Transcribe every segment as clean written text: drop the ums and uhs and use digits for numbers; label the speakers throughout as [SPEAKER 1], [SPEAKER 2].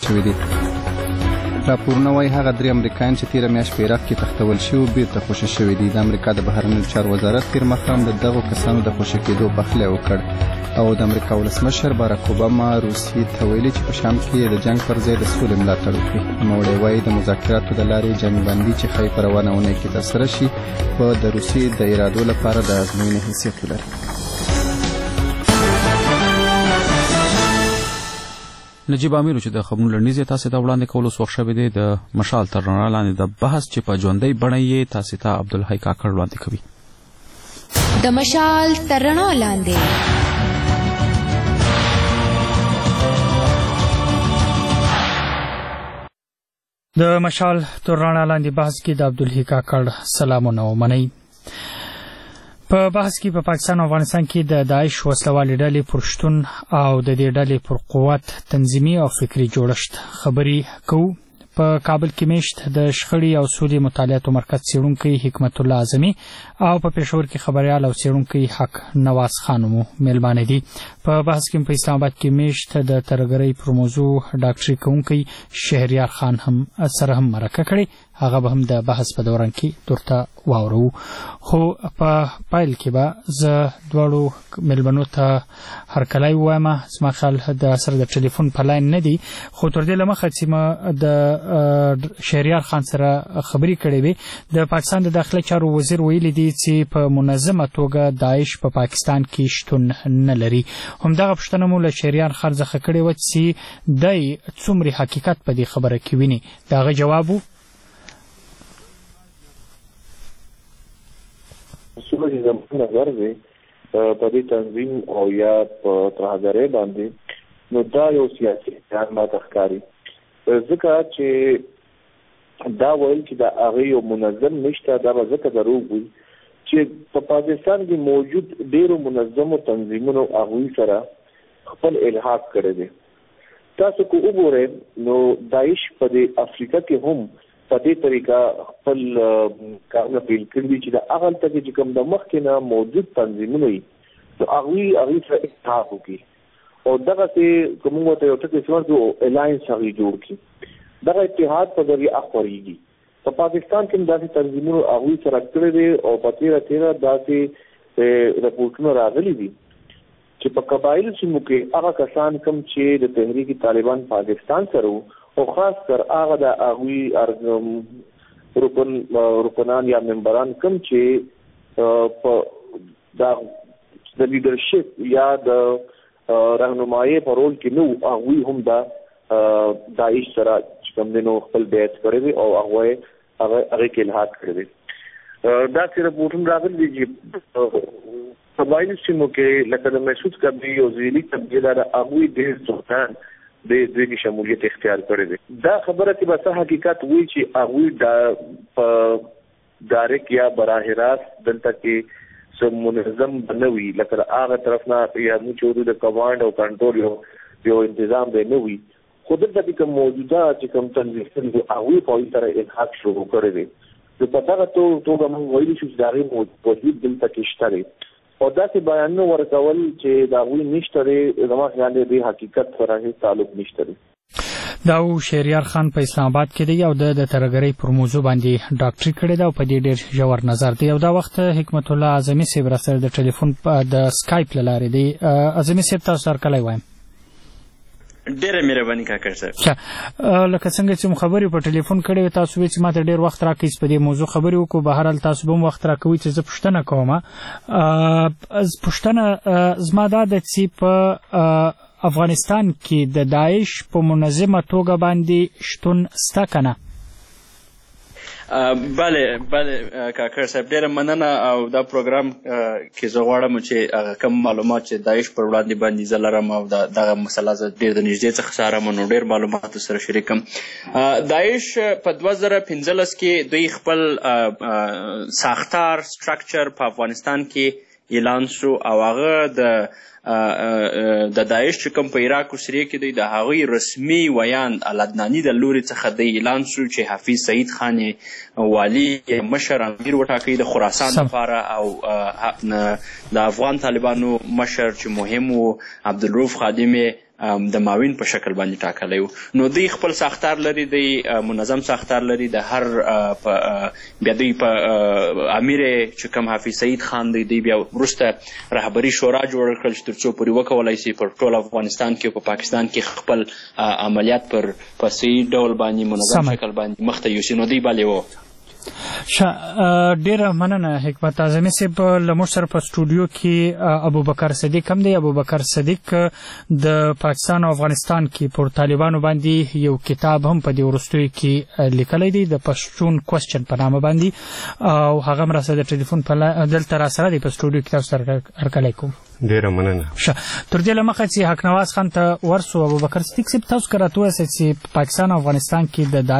[SPEAKER 1] شوي دي. راپورونه وایي هغه 3 امریکایان چې تېره میاشت په عراق کې تښتول شوي بیرته خوشي شوي دي. د امریکا د بهرنیو چارو وزارت تېر ماښام د دغو کسانو د خوشي کېدو پخلی وکړ او د امریکا ولسمشر باراک اوباما روسیې ته ویلي چې په شام کې د جنګ پر ځای د سولې ملاتړ وکړي. نوموړی وایي د مذاکراتو د لارې جنګ بندي چې ښایي په روانه اونۍ کې ترسره شي په د روسیې د ارادو لپاره د ازموینې حیثیت ولري.
[SPEAKER 2] نجیب امیرو چې د خبرونو لړنیز تاسو ته وړاندې کولو وخت شوی دی د مشال تر رڼا لاندې د بحث چې په ژوندۍ بڼه یې تاسو ته عبدالحی کاکړ وړاندې کوي.
[SPEAKER 3] د مشال تر رڼا لاندې
[SPEAKER 4] د مشال تر رڼا لاندې بحث کې د عبدالحی کاکړ سلامونه ومنئ. په بحث کې په پاکستان او افغانستان کې د داعش وسلوالې ډلې پر شتون او د دې ډلې پر قوت تنظیمي او فکري جوړښت خبرې کوو. په کابل کې میشت د شخړې او سولې مطالعاتو مرکز څېړونکی حکمت الله اعظمي او په پېښور کې خبریال او څېړونکی حق نواز خان مو میلمانه دي. په بحث کې په اسلام آباد کې میشت د ترګرۍ پر موضوع ډاکټري کوونکی شهریار خان هم سره هم مرکه کړې. هغه به هم د بحث په دوران کې درته واورو. خو په پایل کې به زه دواړو میلمنو ته هرکلی ووایم. زما خیال د سره د ټلیفون په لاین نه دي، خو تر دې له مخه چې ما د شهریار خان سره خبرې کړې وې، د پاکستان د داخله چارو وزیر ویلي دي چې په منظمه توګه داعش په پاکستان کې شتون نه لري. همدغه پوښتنه مو له شهریار خان څخه کړې وه چې دی څومره حقیقت په دې خبره کې ویني. د هغه جواب و
[SPEAKER 5] صورت زمون نظر دی په دې تنظیم او یا په ترهګرۍ باندې، نو دا یو سیاسي ځان ماته ښکاري، ځکه چې دا ویل چې د هغې یو منظم نشته، دا به ځکه دروغ وي چې په پاکستان کې موجود ډېرو منظمو تنظیمونو هغوی سره خپل الحاق کړی دی. تاسو که وګورئ نو داعش په دې افریقا کې هم په دې طریقه خپل کارونه پیل کړي دي چې د هغلته کې چې کوم د مخکې نه موجود تنظیمونه وي نو هغوی سره اتحاد وکړي او دغسې که موږ ورته یو ټکی څه الاینس هغوی جوړ کړي. دغه اتحاد په ذریعه خپرېږي. په پاکستان کې هم داسې تنظیمونو هغوی سره کړی دی او په تېره داسې رپورټونه راغلي دي چې په قبایلو سیمو کې هغه کسان کوم چې د تحریک طالبان پاکستان سره وو او خاص کر هغه د هغوی رکنان یا ممبران کوم چې د لیډرشپ یا د رهنمایۍ په رول کې نه وو، هغوی هم د داعش سره چې کوم دی نو خپل بیعت کړی دی او هغوی هغې کې الحاق کړی دی. داسې رپورټونه راغلي دي چې قبایلو سیمو کې لکه د مسعود قبلي او زیلي قبیله د هغوی ډېر څوکان د دوی کې شمولیت اختیار کړی دی. دا خبره چې به څه حقیقت وي چې هغوی په ډایرکټ یا براه راست دلته کې څه منظم به نه وي، لکه د هغه طرف نه یا موږ چې د کمانډ او کنټرول یو انتظام به نه وي، خو دلته کې کوم موجوده چې کوم تنظیم دي هغوی په هغوی سره الحاق شروع کړی دی. نو په دغه توګه موږ ویلی شو چې د هغې وجود دلته کې شته دی او داسې بیانونه ورکول چې د هغوی نشته دی، زما خیال دی دې حقیقت سره هېڅ تعلق نشته دی.
[SPEAKER 4] دا و شهریار خان په اسلام آباد کې دی او د ترګرۍ پر موضوع باندې ډاکټري کړې ده او په دې ډېر ژور نظر دی. او دا وخت حکمت الله اعظمي صاحب راسره د ټلیفون د سکایپ له لارې دی. اعظمي صاحب تاسو هرکلی وایم.
[SPEAKER 6] ډېره مهرباني کاکړ صاحب.
[SPEAKER 4] لکه څنګه چې مو خبرې په ټلیفون کړې وې، تاسو وایئ چې ما ته ډېر وخت راکړئ په دې موضوع خبرې وکړو. بهرحال تاسو به هم وخت راکوئ چې زه پوښتنه کوم. پوښتنه زما دا ده چې په افغانستان کې د داعش په منظمه توګه باندې شتون شته که نه؟
[SPEAKER 6] بله کاکړ صاحب، ډېره مننه. او دا پروګرام کې زه غواړم چې هغه کوم معلومات چې داعش پر وړاندې باندې زه لرم او دغه مسله زه ډېر د نږدې څخه څارم نو ډېر معلومات سره شریکم. داعش په 2015 کې دوی خپل ساختار سټرکچر په افغانستان کې اعلان شو او هغه د داعش چې کوم په عراق او سوریه کې دی د هغوی رسمي ویاند العدناني د لوري څخه د اعلان شو چې حفیظ سعید خان والي مشر امیر وټاکئ د خراسان لپاره او د افغان طالبانو مشر چې مهم و عبدالرؤف خادم د معاون په شکل باندې ټاکلی و. نو دوی خپل ساختار لري، دوی منظم ساختار لري. د هر بیا دوی په امیر چې کوم حافظ سعید خان دی بیا وروسته رهبري شورا جوړ کړل چې تر څو پورې وکولی شي پر ټول افغانستان کې او په پاکستان کې خپل عملیات پر صحیح ډول باندې منظم شکل باندې مخته یوسي. نو دوی بالې و.
[SPEAKER 4] ډیره مننه حکمت اعظمي صاحب. لموږ سره په سټوډیو کې ابوبکر صدیق هم دی. ابوبکر صدیق د پاکستان او افغانستان کې پر طالبانو باندې یو کتاب هم په دې وروستیو کې لیکلی دی د پښتون کوېسچن په نامه باندې، او هغه هم راسره د ټلیفون دلته راسره دی په سټوډیو کې. تاسو سره هرکلی کوم.
[SPEAKER 7] ډیره مننه.
[SPEAKER 4] تر دې له مخه چې حق نواز خان ته ورسو، ابوبکر صدیق صاحب تاسو که راته ووایاست چې پاکستان او افغانستان کې د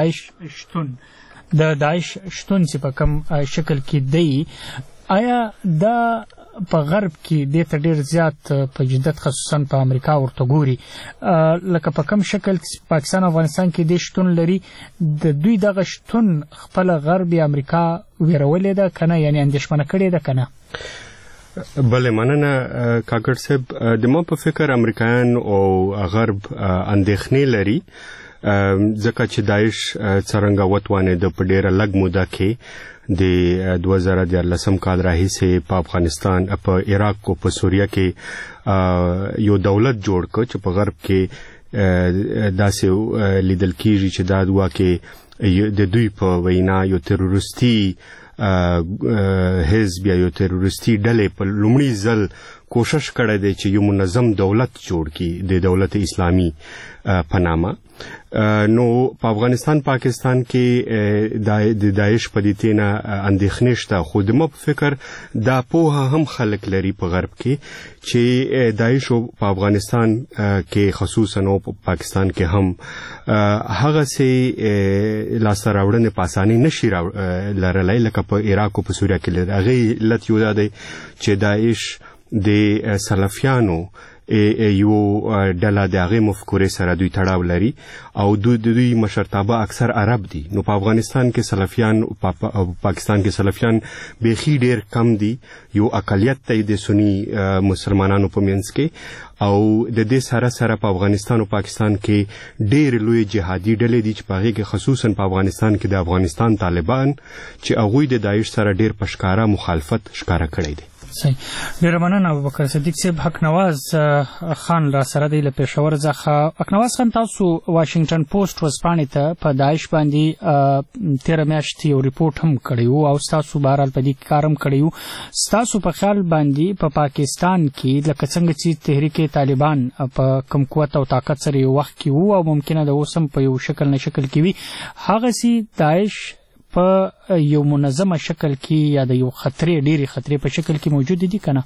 [SPEAKER 4] داعش شتون چې په کوم شکل کې دی، آیا دا په غرب کې دې ته ډېر زیات په جدت خصوصا په امریکا ورته ګوري، لکه په کوم شکل پاکستان او افغانستان کې دې شتون لري، د دوی دغه شتون خپل غرب یا امریکا ویرولې ده که نه، یعنې اندېښمنه کړې ده که نه؟
[SPEAKER 7] بله مننه کاکړ صاحب. د ما په فکر امریکایان او غرب اندېښنې لري ځکه چې داعش څرنګه وتوانېده په ډېره لږ موده کې د 2014 کال راهیسې په افغانستان، په عراق او په سوریه کې یو دولت جوړ کړ چې په غرب کې داسې لیدل کېږي چې دا واقع د دوی په وینا یو تروریستي حزب یا یو تروریستي ډلې په لومړي ځل کوشش کړی دی چې یو منظم دولت جوړ کړي د دولت اسلامي په نامه. نو په افغانستان پاکستان کې د داعش په دې تینا اندېښنې شته، خو د ما په فکر دا پوهه هم خلک لري په غرب کې چې داعش په افغانستان کې خصوصا او په پاکستان کې هم هغه سي لاسته راوړنې په اسانۍ نشي لرلی لکه په عراق او په سوریه کې لري. هغې علت یو دا دی چې داعش د سلفیانو یو ډله د هغې مفکورې سره دوی تړاو لري او دوی مشرتابه اکثر عرب دي. نو په افغانستان کې سلفیان او پاکستان کې سلفیان بیخي ډیر کم دي، یو اقلیت دی د سنی مسلمانانو په منځ کې، او د دې سره سره په افغانستان او پاکستان کې ډیر لوی جهادي ډلې دي چې په هغې کې خصوصا په افغانستان کې د افغانستان طالبان چې هغوی د داعش سره ډیر په ښکاره مخالفت ښکاره کړی دی.
[SPEAKER 4] صحیح. ډیره مننه ابوبکر صدیق صاحب. حق نواز خان را سره دی له پېښور څخه. حق نواز خان، تاسو واشنگټن پوسټ ورځپاڼې ته په داعش باندې 13 میاشتې یو ریپورټ هم کړی و او ستاسو بهرحال په دې کې کار هم کړی و. ستاسو په خیال باندې په پاکستان کې لکه څنګه چې تحریک طالبان په کوم قوت او طاقت سره یو وخت کې و او ممکنه د اوس هم په یو شکل نه شکل کې وي، هغسې داعش په یو منظمه شکل کې یا د یو خطرې ډېرې خطرې په شکل کې موجود دي که نه؟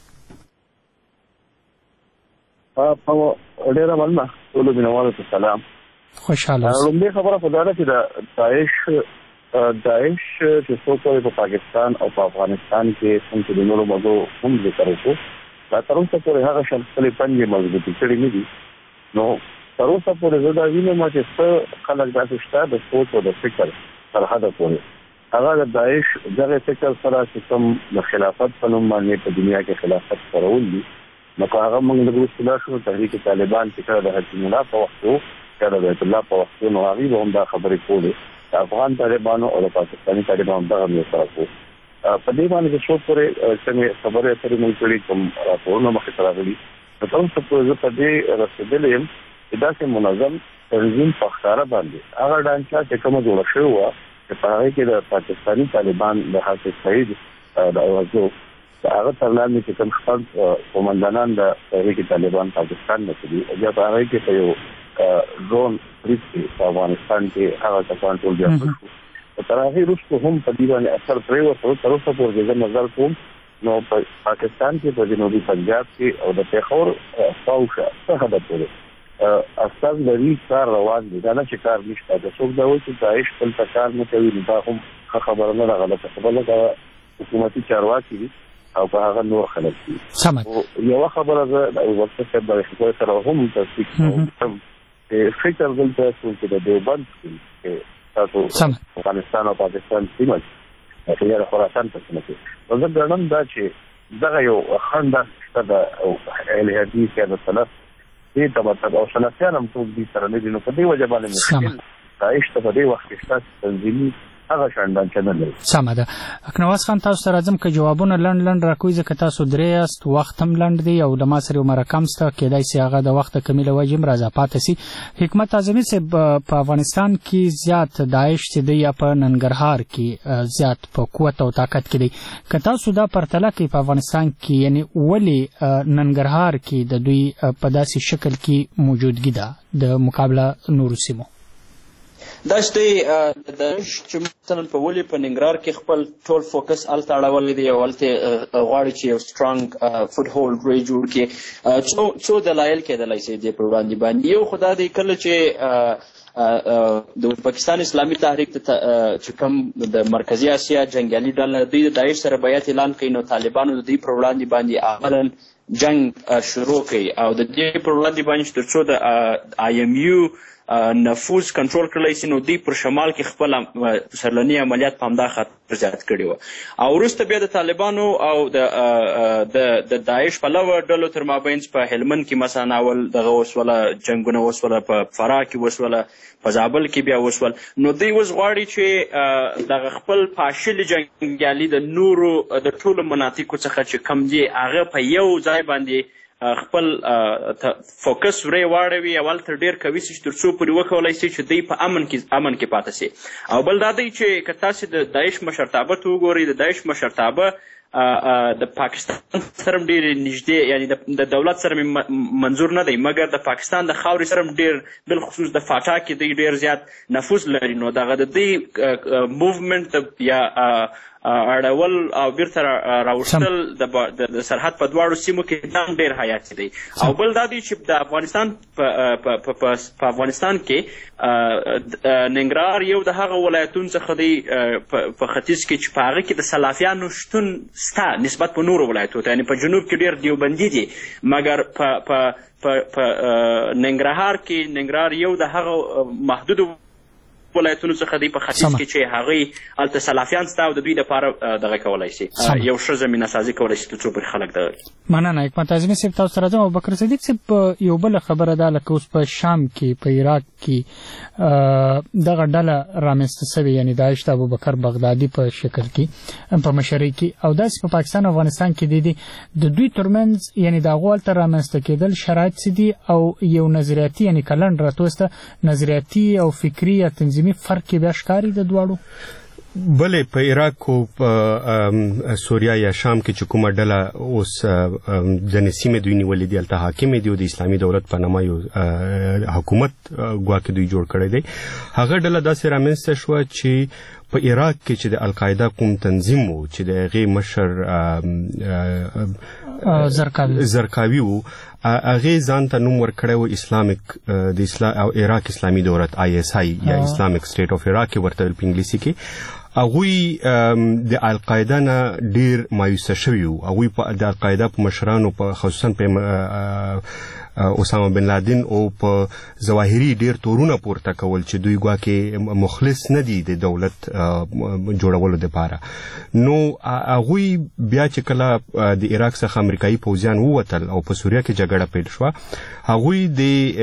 [SPEAKER 5] ډېره مننه. ټولو مینوالو ته سلام.
[SPEAKER 4] خوشحاله اوسئ.
[SPEAKER 5] لومړۍ خبره خو دا ده چې د داعش چې څو پورې په پاکستان او په افغانستان کې څنګه د نورو مګو هم ذکر وکړو، دا تر اوسه پورې هغه شخص خپلې پنجې مضبوطې کړې نه دي. نو تر اوسه پورې زه دا وینم چې څه خلک داسې شته د سوچ او د فکر تر حده پورې هغه د داعش دغه فکر سره چې کوم د خلافت په نوم باندې په دنیا کې خلافت خپرول دي، نو که هغه موږ د وروسته شو تحریک طالبان چې کله د حکیم الله په وخت و کله د بیت الله په وخت و، نو هغوی به هم دا خبرې کولې د افغان طالبانو او د پاکستاني طالبانو دغه یو سره کو. په دې باندې چې څو پورې څنګه خبرې اترې موږ کړي کوم راپورونه مخې ته راغلي، نو تر اوسه پورې زه په دې رسېدلی یم چې داسې منظم تنظیم په ښکاره باندې هغه ډانچه چې کومه جوړه شوې وه چې په هغې کې د پاکستاني طالبان د حافظ سعید د اوازو هغه تر لاندې چې کوم شپږ قومندانان د تحریک طالبان پاکستان نه دي، بیا په هغې کې په یو ډرون برید کې په افغانستان کې هغه کسان ټول بیا شو. تر هغې وروسته هم په دې باندې اثر پرېوته. تر اوسه پورې زه نظر کوم نو په پاکستان کې په جنوبي پنجاب کې او د پېښور شاوخوا څه حده پورې استاذ لري کار روان دي، دا نه چې کار نشته. که څوک دا وایي چې داعش خپل کار نه کوي، نو دا هم ښه خبره نه ده، غلطه خبره ده. حکومتي چارواکي دي او په هغه نور خلک دي. یوه خبره زه د ابوبکر صاحب د خبرې سره هم تصدیق کوم چې فکر دلته چې د دیوبند کې تاسو افغانستان او پاکستان سیمه کې یا د خراسان په سیمه کې، نو زه ګڼم دا چې دغه یو خنډ شته د اهل حدیث یا د سلف دې ته او سلفیان هم څوک دي سره نه دي، نو په دې وجه باندې مشکل داعش ته په دې وخت کې شته تنظیمي هغه شاندان چنل لري.
[SPEAKER 4] سمه ده. اکنواس خان تاسو سره راځم که جوابونه لنډ راکوي ځکه تاسو درې یاست، وخت هم لنډ دی او د ما سره یو مرکم سته، کېدای سي هغه د وخت کمی له وجې هم راځه پاتې سي. حکمت اعظمي صاحب په افغانستان کې زیات داعش چې دی یا په ننګرهار کې زیات په قوت او طاقت کې دی، که تاسو دا پرتله کوي په افغانستان کې یعنی ولې ننګرهار کې د دوی په داسې شکل کې موجودګي ده د مقابله نورو سیمو؟
[SPEAKER 6] دا چې مثلا په ولې په ننګرهار کې خپل ټول فوکس هلته اړولی دی او هلته غواړي چې یو سټرانګ فوټ هولډ جوړ کړي. څو دلایل کېدلی شي دې پر وړاندې باندې. یو خو دا دی کله چې د پاکستان اسلامي تحریک چې کوم د مرکزي اسیا جنګیالي ډله دوی د داعش سره بیعت اعلان کوي، نو طالبانو د دوی پر وړاندې باندې عملا جنګ شروع کوي او د دې پر وړاندې باندې چې تر څو د آی ایم یو نفوذ کنټرول کړلی شي، نو دوی پر شمال کې خپل سرلني عملیات په همدا خاطر زیات کړي وو. او وروسته بیا د طالبانو او د داعش پلوه ډلو تر مابین په هلمند کې مثلا اول دغه وسوله جنګونه وسوله، په فراه کې وسوله، په زابل کې بیا وسول. نو دوی اوس غواړي چې دغه خپل پاشلي جنګیالي د نورو د ټولو مناطقو څخه چې کم دي هغه په یو ځای باندې خپل فوکس واړوي او هلته ډېر کوي چې تر څو پورې وکولی شي چې دوی په امن کې پاته سي. او بل دا دی چې که تاسې د داعش مشرتابه ته وګورئ، د داعش مشرتابه د پاکستان سره ډېر نږدې، یعنی د دولت سره منظور نه دی مګر د پاکستان د خاورې سره ډېر بالخصوص د فاټا کې دوی ډېر زیات نفوذ لري. نو دغه د دوی موومنټ یا اړول او بیرته راوستل د سرحد په دواړو سیمو کې دا ډېر حیاتي دی. او بل دا دی چې د افغانستان په افغانستان کې ننګرهار یو د هغه ولایتونو څخه دی په ختیځ کې چې په هغه کې د سلافیانو شتون سته نسبت په نورو ولایتونو ته، یعنې په جنوب کې ډېر دیوبندي دي مګر په ننګرهار کې ننګرهار یو د هغه محدودو ولایتونو څخه دی په ختیځ کې چې هغوی هلته سلافیان سته او د دوی دپاره دغه کولی شي یو ښه زمینه سازي کولی شي تر څو پورې خلک دغه.
[SPEAKER 4] مننه حکمت اعظمي صاحب، تاسو سره ځم. ابوبکر صدیق صاحب یو بله خبره ده لکه اوس په شام کې په عراق کې دغه ډله رامنځته سوې، یعنی داعش د ابوبکر بغدادي په شکل کې په مشرۍ کې، او داسې په پاکستان او افغانستان کې د دوی ترمنځ یعنی د هغو هلته رامنځته کېدل شرایط څه دي او یو نظریاتي یعنی کلنډ راتوسته نظریاتي او فکري یا تنظیمي فرق بیا ښکاري د دواړو؟
[SPEAKER 7] بلې په عراق او په سوریا یا شام کې چې کومه ډله اوس ځینې سیمې دوی نیولې دي هلته حاکمې دي او د اسلامي دولت په نامه یو حکومت ګواکې دوی جوړ کړی دی، هغه ډله داسې رامنځته شوه چې په عراق کې چې د القاعده کوم تنظیم و چې د هغې مشر زرقاوي و، هغې ځان ته نوم ورکړی و اسلامیک او عراق اسلامي دولت ISI یا اسلامیک سټیټ اف عراق ورته په انګلیسي کې. هغوی د القاعده نه ډېر مایوسه شوي وو. هغوی د القاعده په مشرانو په خصوصا په اسامه بن لادن او په ظواهري ډېر تورونه پورته کول چې دوی ګواکې مخلص نه دي د دولت جوړولو دپاره. نو هغوی بیا چې کله د عراق څخه امریکایي پوځیان ووتل او په سوریه کې جګړه پیل شوه، هغوی د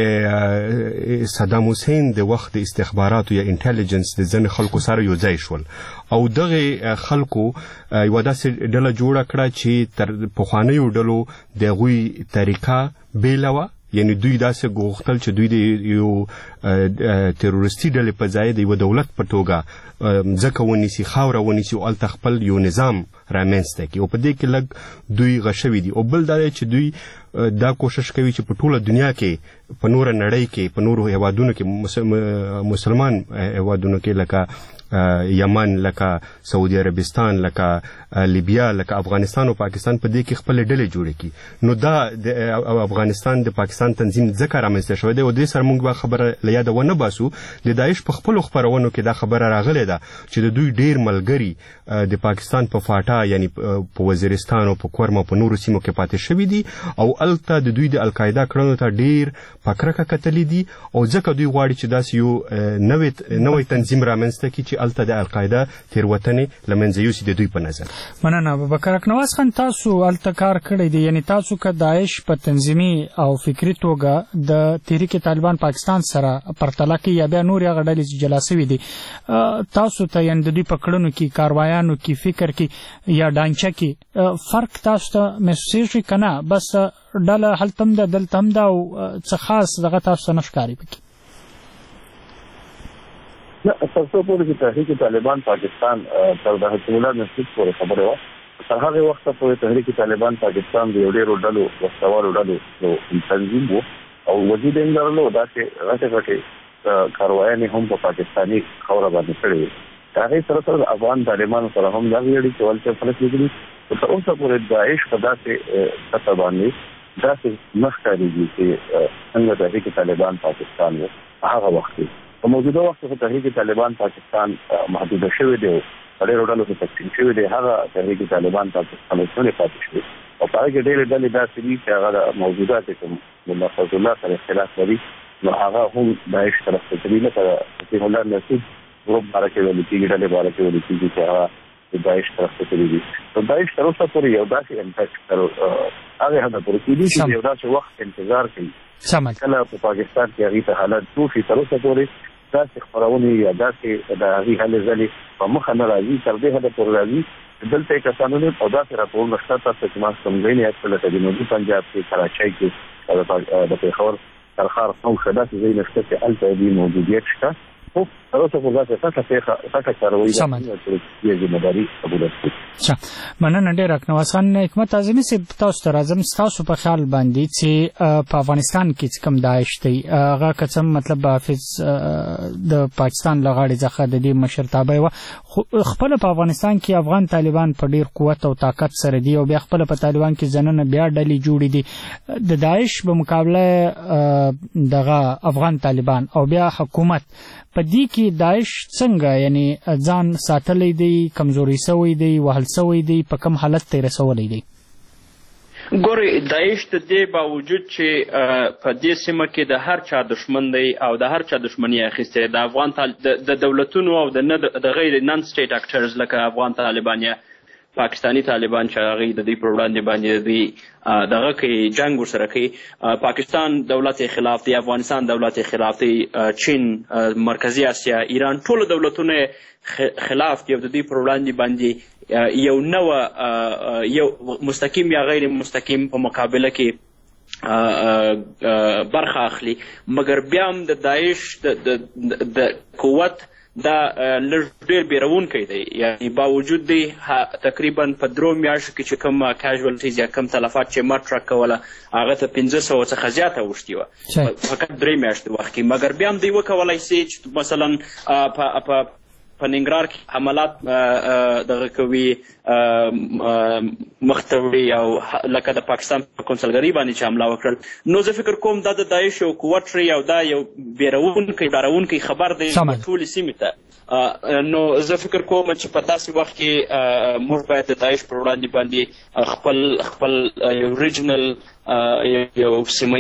[SPEAKER 7] صدام حسین د وخت د استخباراتو یا انټیلیجنس د ځینې خلکو سره یو ځای شول او دغه خلکو یوه داسې ډله جوړه کړه چې تر پخوانیو ډلو د هغوی طریقه بیله وه، یعنی دوی داسې غوښتل چې دوی د یو تروریستي ډلې په ځای د یوه دولت په توګه ځکه ونیسي، خاوره ونیسي او هلته خپل یو نظام رامنځته کړي، او په دې کې لږ دوی غشوي دي. او بل دا دی چې دوی دا کوشش کوي چې په ټوله دنیا کې په نوره نړۍ کې په نورو هیوادونو کې مسلمان هیوادونو کې لکه یمن، لکه سعودي عربستان، لکه لیبیا، لکه افغانستان او پاکستان په دې کې خپل ډلې جوړې کړي. نو دا د افغانستان د پاکستان تنظیم ځکه رامنځته شوی دی او دې سره موږ به خبره له یاده ونه باسو. د داعش په خپلو خپرونو کې دا خبره راغلې ده چې د دوی ډېر ملګري د پاکستان په فاټا یعنی په وزیرستان او په کورما په نورو سیمو کې پاتې شوي دي او هلته د دوی د القاعده کړنو ته ډېر په کرکه کتلي دي او ځکه دوی غواړي چې داسې یو نوی تنظیم رامنځته کړي چې هلته د القاعده تېروتنې له منځه یوسي د دوی په نظر.
[SPEAKER 4] مننه ابوبکر اکنواز خان، تاسو هلته کار کړی دی، یعنی تاسو که داعش په تنظیمي او فکري توګه د تحریک طالبان پاکستان سره پرتله کوي یا بیا نور هغه ډلې چې جلا سوي دي، تاسو ته یعنې د دوی په کړنو کې، کاروایانو کې، فکر کې یا ډانچه کې فرق تاسو ته محسوسېږي که نه بس ډله هلته هم ده دلته هم ده او څه خاص دغه تاسو ته نه ښکاري پکې؟
[SPEAKER 5] نه، تر څو پورې چې تحریک طالبان پاکستان تر د حکم الله نصیب پورې خبره وه، تر هغې وخته پورې تحریک طالبان پاکستان د یو ډېرو ډلو وسلوالو ډلو تنظیم و او وجود یې لرلو. داسې غټې غټې کاروایانې هم په پاکستاني خاوره باندې کړې وې. د هغې سره سره د افغان طالبانو سره هم دغې اړیکې ولچې فلک لګلي، خو تر اوسه پورې داعش په داسې سطح باندې داسې نه ښکارېږي چې څنګه تحریک طالبان پاکستان و په هغه وخت کې. په موجوده وخت کې تحریک طالبان پاکستان محدوده شوی دی او په ډېرو ډلو کې تقسیم شوی دی. هغه تحریک طالبان پاکستان څنګه پاتې شوی او په هغه کې ډېرې ډلې داسې دي چې هغه د موجوده چې کوم د محفوظ الله سره اختلاف لري، نو هغه هم داعش طرف ته تلي، لکه حکیم الله نصیب ګروپ باره کې ویل کېږي، ډلې باره کې ویل کېږي چې هغه د داعش طرف ته تلي دي. نو داعش تر اوسه پورې یو داسې امپیکټ تر هغې حده پورې کېدي چې یو داسې وخت انتظار کوي کله په پاکستان کې هغې ته حالت جوړ شي. تر اوسه پورې داسې خپرونې یا داسې د هغې هلې ځلې په مخه نه راځي، تر دې حده پورې راځي دلته یې کسانو نه او داسې راپورونه شته تاسو چې ما کوم ځای نه یاد کړل، لکه جنوبي پنجاب کې، کراچۍ کې، د پېښور ترخار نوشه داسې ځایونه شته چې هلته دې موجودیت شته. خو تر اوسه پورې داسې غټه کاروایي ده ذمهداري قبوله کړي.
[SPEAKER 4] مننه ډېره اکنواز خان. حکمت اعظمي صاحب، تاسو ته راځم. ستاسو په خیال باندې چې په افغانستان کې چې کوم داعش دی هغه که څه مطلب حافظ د پاکستان له غاړې څخه د دې مشرتابه وه، خو خپله په افغانستان کې افغان طالبان په ډېر قوت او طاقت سره دي او بیا خپله په طالبان کې ځننه بیا ډلې جوړې دي د داعش په مقابله دغه افغان طالبان او بیا حکومت. په دې کې داعش څنګه یعنی ځان ساتلی دی، کمزوري سوی دی، وهل سوی دی، په کوم حالت ته رسولی دی؟
[SPEAKER 6] ګورئ، داعش د دې باوجود چې په دې سیمه کې د هر چا دشمن دی او د هر چا دشمني اخیستی د افغان د دولتونو او د غیر نن سټیټ اکټرز لکه افغان طالبان یا پاکستانی طالبان چې هغوی د دوی پر وړاندې باندې دوی دغه کوي، جنګ ورسره کوي. پاکستان دولت خلاف دی، افغانستان دولت خلاف دی، چین، مرکزي اسیا، ایران، ټولو دولتونه خلاف دی او د دوی پر وړاندې باندې یو نوه یو مستقیم یا غیر مستقیم په مقابله کې برخه اخلي. مګر بیا هم د داعش د قوت دا لږ ډېر بیرونکی دی، یعنی باوجود دی تقریبا په 3 میاشتو کې چې کوم کیژوالټیز یا کوم تلفات چې ما ټرک کوله هغه ته 500 څخه زیاته اوښتې وه فقط 3 میاشتو وخت کې. مګر بیا هم دوی وکولی سي چې مثلا په ننګرهار کې حملات دغه کوي مخته وړي او لکه د پاکستان په کونسلګرۍ باندې چې حمله وکړل. نو زه فکر کوم دا د داعش یو قوت ښیي او دا یو ډارونکی خبر دی ټولې سیمې ته. نو زه فکر کوم چې په داسې وخت کې موږ باید د داعش پر وړاندې باندې خپل یو ریجنل یو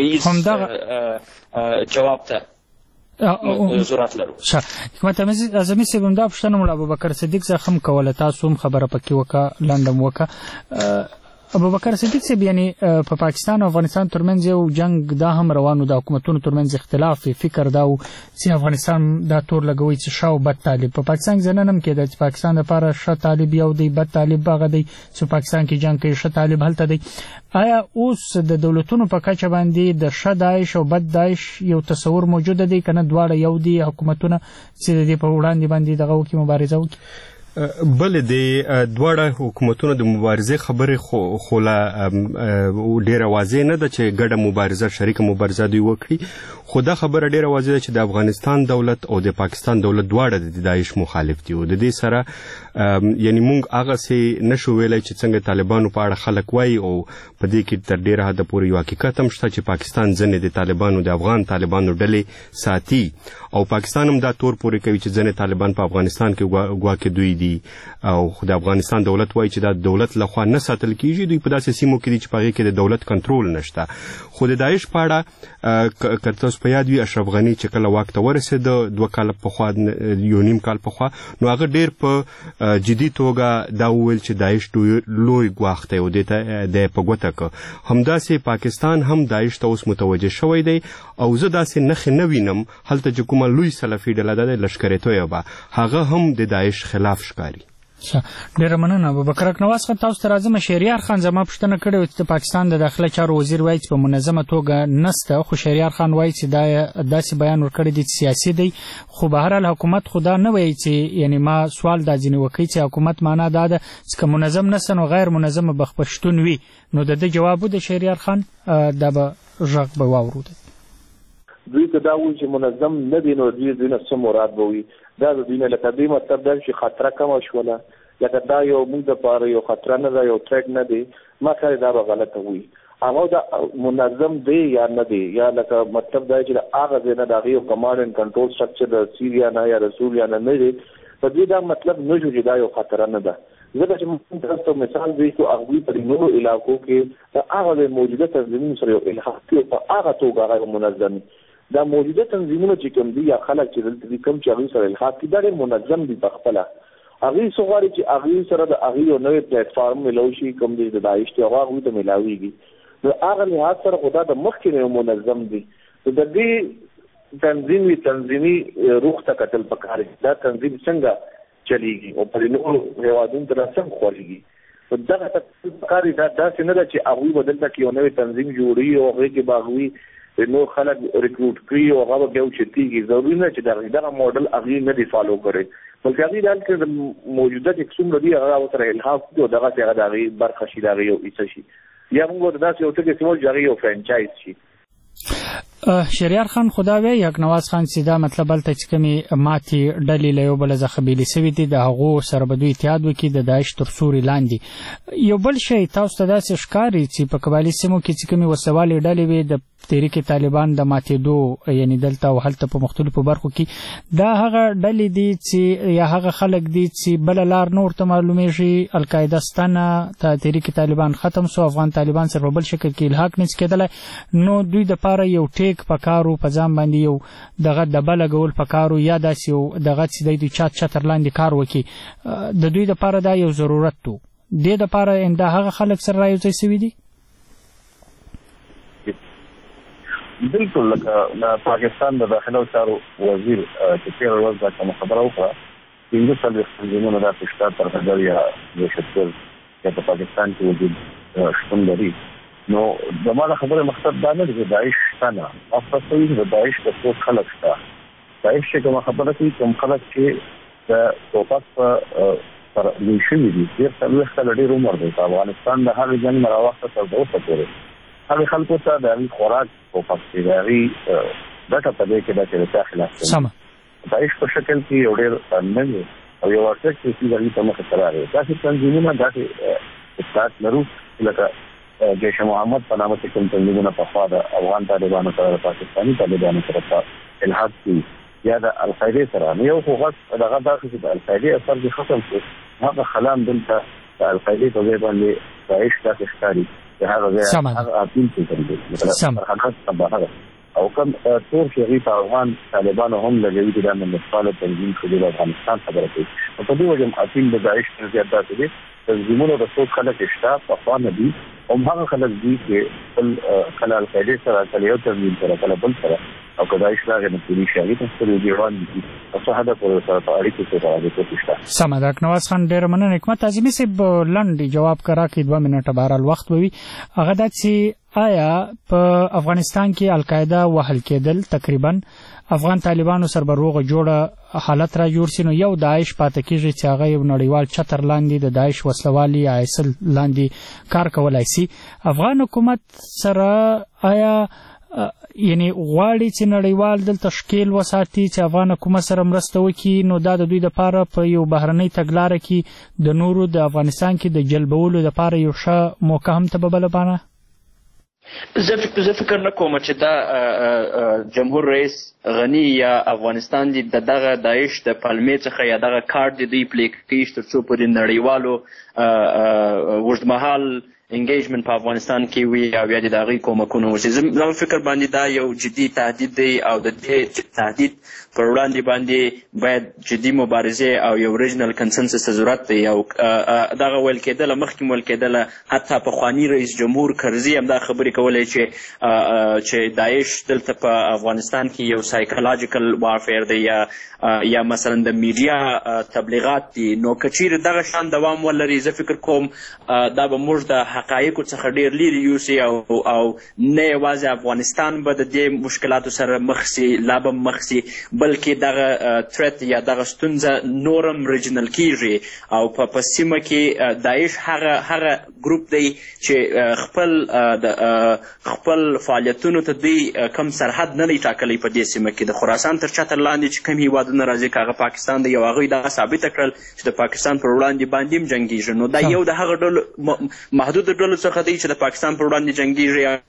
[SPEAKER 6] سیمه جواب ته ضرورت لرو.
[SPEAKER 4] حکمت اعظمي صاحب، همدا پوښتنه مو له ابوبکر صدیق څخه هم کوله، تاسو هم خبره پکې وکړه، لنډه مو وکړه. ابوبکر صدیق صاحب، یعنی په پاکستان او افغانستان ترمنځ یو جنگ دا هم روانو، د حکومتونو ترمنځ اختلاف فکر دا و چې افغانستان دا تور لګوي چې ښه او بد طالب. په پاکستان کې ځننه هم کېده چې پاکستان لپاره ښه طالب یو دی، بد طالب هغه دی چې پاکستان کې جنګ کوي، ښه طالب هلته دی. آیا اوس د دولتونو په کچه باندې د ښه داعش او بد داعش یو تصور موجوده دی که نه دواړه یو دي حکومتونه چې د دې په وړاندې باندې دغه وکړي، مبارزه وکړي؟
[SPEAKER 7] بل د دواړه حکومتونو د مبارزې خبرې خو لا ډېره واضح نه ده چې ګډه مبارزه، شریکه مبارزه دوی وکړي، خو دا خبره ډېره واضح ده چې د افغانستان دولت او د پاکستان دولت دواړه د داعش مخالف دي او د دې سره یعنی موږ هغسې نشو ویلی چې څنګه طالبانو په اړه خلک وایي او په دې کې تر ډېره حده پورې یو حقیقت هم شته چې پاکستان ځینې د طالبانو د افغان طالبانو ډلې ساتي او پاکستان هم دا تور پورې کوي چې ځینې طالبان په افغانستان کې ګواکې دوی دي او د افغانستان دولت وایي چې دا دولت لخوا نه ساتل کیږي. دوی په داسې سیمو کې دي چې په هغې کې د دولت کنټرول نشته. خو د داعش په اړه که تاسو په یاد وي اشرف غني چې کله واک ته ورسېده 2 کال پخوا یو نیم کال پخوا نو هغه ډېر په جدي توګه دا وویل چې داعش لوی ګواښ دی او دې ته د په ګوته که همداسې پاکستان هم داعش ته اوس متوجه شوی دی او زه داسې نښې نه وینم هلته چې کومه لوی سلفي ډله ده د لښکرې طیبه هغه هم د داعش خلاف ښکاري.
[SPEAKER 4] ډیره مننه ابوبکر اکنواس خان. تاسو ته راځم. شهریار خان زما پوښتنه کړې وه چې د پاکستان د داخله چارو وزیر وایي چې په منظمه توګه نسته، خو شهریار خان وایي چې دا داسې بیان ورکړی دی چې سیاسي دی. خو به هر حال حکومت خو دا نه وایي چې یعنی ما سوال دا ځینې وکړي چې حکومت معنا دا ده چې که منظم نسته نو غیر منظمه به پښتون وي. نو د ده جواب د شهریار خان دا به غږ به واورو.
[SPEAKER 5] دوی که دا وایي چې منظم نه دي نو دوی نه څه مراد به وي. دا د دوی نه لکه دوی مطلب دا چې خطره کمه شوله، لکه دا یو موږ دپاره یو خطره نه ده، یو تریټ نه دی. ما خیال دا به غلطه وي. هغه دا منظم دی یا نه دی، یا لکه مطلب دا چې د هغه ځای نه د هغې یو کمانډ اینډ کنټرول سټرکچر د سیریا نه یا د سوریا نه دی، په دوی دا مطلب نه شو چې دا یو خطره نه ده. ځکه چې موږ تاسو مثال دی چې هغوی په نورو علاقو کې د هغه د موجوده تنظیمونو سره یو الحاق کوي، په هغه توګه هغه منظم دا موجوده تنظیمونه چې کوم دي یا خلک چې دلته دي کوم چې هغوی سره الحاق کوي دا ډېر منظم دي په خپله. هغوی څه غواړي چې هغوی سره د هغوی یو نوی پلیټفارم میلاو شي کوم دی د داعش دی هغه هغوی ته میلاویږي. نو هغه لحاظ سره خو دا د مخکې نه منظم دي. د دې تنظیمي روح ته کتل پکار دي. دا تنظیم څنګه چلیږي او په نورو هېوادونو ته څنګه خورېږي. دغه ته پکار دي. دا داسې نه ده چې هغوی به دلته کې یو نوی تنظیم جوړوي او هغې کې به هغوی نور خلک ریکروټ کړي او هغه به بیا اوچتېږي. ضروري نه چې دغه موډل هغوی نه دی فالو کړی، بلکې هغوی دا چې د موجوده چې څومره دي هغه ورسره الحاق کړي او دغسې هغه د هغې برخه شي، د هغې یو حصه شي، یا موږ ورته داسې یو ټکي سمول چې هغې یو فرانچایز شي.
[SPEAKER 4] شهریار خان خدا وی یکنواز خان سیدا مطلب هلته چې کومې ماتې ډلې له یو بله څخه بیلې سوي دي د هغو سره به دوی اتحاد وکړي د داعش تر سوري لاندې. یو بل شی تاسو ته داسې ښکاري چې په قبایلي سیمو کې چې کومې وسلوالې ډلې وي د تحریک طالبان د ماتېدو یعنی دلته او هلته په مختلفو برخو کې دا هغه ډلې دي چې یا هغه خلک دي چې بله لار نه ورته معلومیږي. القاعده ستنه تحریک طالبان ختم سو، افغان طالبان سره په بل شکل کې الحاق نشي کېدلی. نو دوی دپاره یو ټیک پکارو په ځان باندې یو دغه دبه لګول پکارو یا داسې یو دغه چې دی چا چتر لاندې کار وکړي. د دوی دپاره دا یو ضرورت و. دې دپاره دا هغه خلک سره رايوځای سوي دي.
[SPEAKER 5] بالکل لکه پاکستان د داخله چارو وزیر چې تېره ورځ دا کومه خبره وکړه 15 تنظیمونه داسې شته ترهګر یا دهشتګرد چې په پاکستان کې وجود شتون لري. نو زما د خبرې مقصد دا نه دی چې داعش شته نه، مقصد دی چې د داعش د څو خلک شته. داعش چې کومه خبره کوي کوم خلک چې د ټوپک په سره لوی شوي دي 40 کاله ډېر عمر دی. په افغانستان د هغې جنګ نه راوخته تر اوسه پورې هغې خلکو ته د هغې خوراک ټوپک دی، د هغې ګټه په دې کې ده چې د چا خلاف کوي. داعش په شکل کې یو ډېر نوی او یو ارتک چې د هغې په مخې ته راغی. داسې تنظیمونه داسې اطلاعات لرو لکه جیش محمد په نامه چې کوم تنظیمونه پخوا د افغان طالبانو سره د پاکستاني طالبانو سره په الحاق کړي یا د القاعدې سره. نو یو خو غټ دغه دا چې د القاعدې اثر دې ختم شو، هغه خلام دلته د القاعدې په ځای باندې داعش داسې ښکاري چې هغه ځای هغه اپیل کوي مثلا او کوم تور چې هغوی په افغان طالبانو هم لګوي چې دا ملتپاله تنظیم چې د افغانستان خبره کوي. نو په دې وجه اپیل د داعش تر زیات داسې دی تنظیمونو د څو خلک شته پخوا نه دي هم هغه خلک دي چې کله القاعدې سره کله یو تنظیم سره کله بل سره او که داعش راغی نو پولیس هغې ته سترګې جوړان دي او څه هدف ورسره سره په اړیکو کې رابطې شته.
[SPEAKER 4] سمه ده. اکنواز خان ډېره مننه. حکمت اعظمي صاحب لنډ جواب که راکړي 2 منټه بهرحال وخت به وي. هغه دا چې آیا په افغانستان کې القاعده وهل کېدل تقریبا افغان طالبانو سره به روغه جوړه حالت را جوړ سي نو یو داعش پاتې کېږي چې هغه یو نړیوال چتر لاندې د داعش وسلوالي آیسل لاندې کار کولی سي. افغان حکومت سره آیا یعنی غواړي چې نړیوال دلته ښکیل وساتي چې افغان حکومت سره مرسته وکړي نو دا د دوی دپاره په یو بهرنۍ تګلاره کې د نورو د افغانستان کې د جلبولو دپاره یو ښه موقع هم ته به بله بانه؟
[SPEAKER 6] زه فکر نه کوم چې دا جمهور رئیس غنی یا افغانستان دي دغه داعش د پلمې څخه یا دغه کارت دی دوی پلی کوي تر څو پورې نړیوالو اوږدمهال انګیجمنت په افغانستان کې وي او یا د هغوی کومکونه وشي. زما فکر باندې دا یو جدي تهدید دی او د دې تهدید پر وړاندې باندې باید جدي مبارزې او یو ریجنل کنسنسس ته ضرورت دی. او دغه ویل کېدله مخکې ویل کېدله حتی پخواني رئیس جمهور کرزي هم دا خبرې کولی چې داعش دلته په افغانستان کې یو سایکولوژیکل وارفیر دی یا مثلا د میډیا تبلیغات دي. نو که چیرې دغه شان دوام ولري زه فکر کوم دا به موږ د حقایقو څخه ډېر لرې یوسي او نه یوازې افغانستان به د دې مشکلاتو سره مخ سي لا به مخ سي بلکې دغه ترت یا دغه ستونزه نورم ریجنل کیږي او په سیمه کې داعش هغه ګروپ دی چې خپل فعالیتونو ته دوی کم سرحد نه دی ټاکلی په دې سیمه کې. د خراسان تر چتر لاندې چې کوم هیوادونه راځي که هغه پاکستان دی او هغوی دا ثابته کړل چې د پاکستان پر وړاندې باندې هم جنګېږي. نو دا یو د هغه ډلو محدود ډلو څخه دی چې د پاکستان پر وړاندې جنګېږي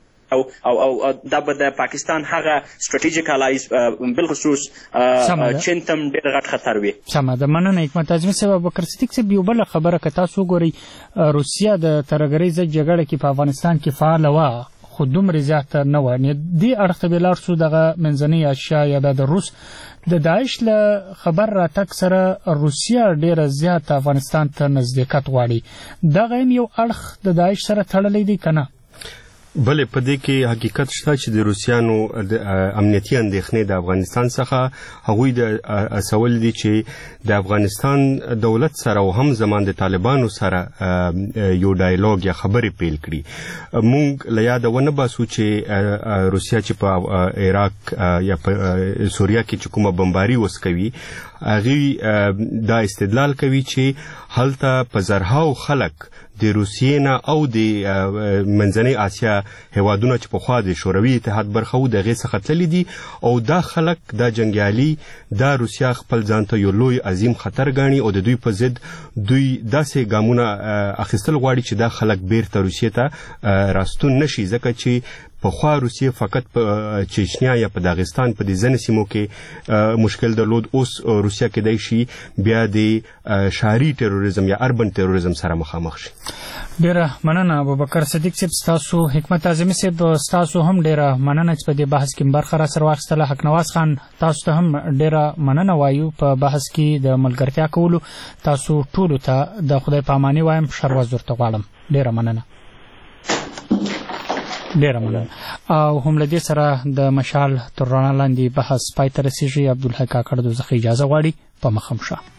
[SPEAKER 6] او دا به د پاکستان هغه سټریټیجیک الایز بالخصوص چین ته هم ډېر غټ خطر وي.
[SPEAKER 4] سمه ده، مننه حکمت اعظمي صاحب. ابوبکر صدیق صاحب یو بله خبره که تاسو وګورئ روسیه د ترهګرۍ ضد جګړه کې په افغانستان کې فعاله وه خو دومره زیاته نه وه. دې اړخ ته به لاړ شو دغه منځنۍ اسیا یا د روس د داعش له خبر راتګ سره روسیه ډېره زیاته افغانستان ته نزدېکت غواړي. دغه هم یو اړخ د داعش سره تړلی دی که نه؟
[SPEAKER 7] بلې په دې کې حقیقت شته چې د روسیانو د امنیتي اندېښنې د افغانستان څخه هغوی د اصول دي چې د افغانستان دولت سره او هم زمان د طالبانو سره یو ډایلوګ یا خبرې پیل کړي. مونږ له یاده ونه باسو چې روسیا چې په عراق یا په سوریه کې چې کومه بمباري اوس کوي هغوی دا استدلال کوي چې هلته په زرهاو خلک د روسیې نه او د منځنۍ اسیا هیوادونه چې پخوا د شوروي اتحاد برخه وو د هغې څخه تللي دي او دا خلک دا جنګیالي دا روسیا خپل ځان ته یو لوی عظیم خطر ګاڼي او د دوی په ضد دوی داسې ګامونه اخیستل غواړي چې دا خلک بیرته روسیې ته راستون نشي ځکه چې پخوا روسیه فقط په چچنیا یا په داغستان په دې ځینې سیمو کې مشکل درلود. اوس روسیه کېدای شي بیا د ښاري تروریزم یا اربن تروریزم سره مخامخ شي.
[SPEAKER 4] ډېره مننه ابوبکر صدیق صاحب ستاسو. حکمت اعظمي صاحب ستاسو هم ډېره مننه چې په دې بحث کې برخه راسره واخیستله. حق نواز خان تاسو ته هم ډېره مننه وایو په بحث کې د ملګرتیا کولو. تاسو ټولو ته د خدای په اماني وایم ښه ورځ درته غواړم. ډېره مننه. ډېره مننه. او هم له دې سره د مشال تر رڼا لاندې بحث پای ته رسېږي. عبدالحق کاکړ دوزخي اجازه غواړي. په مخه شه.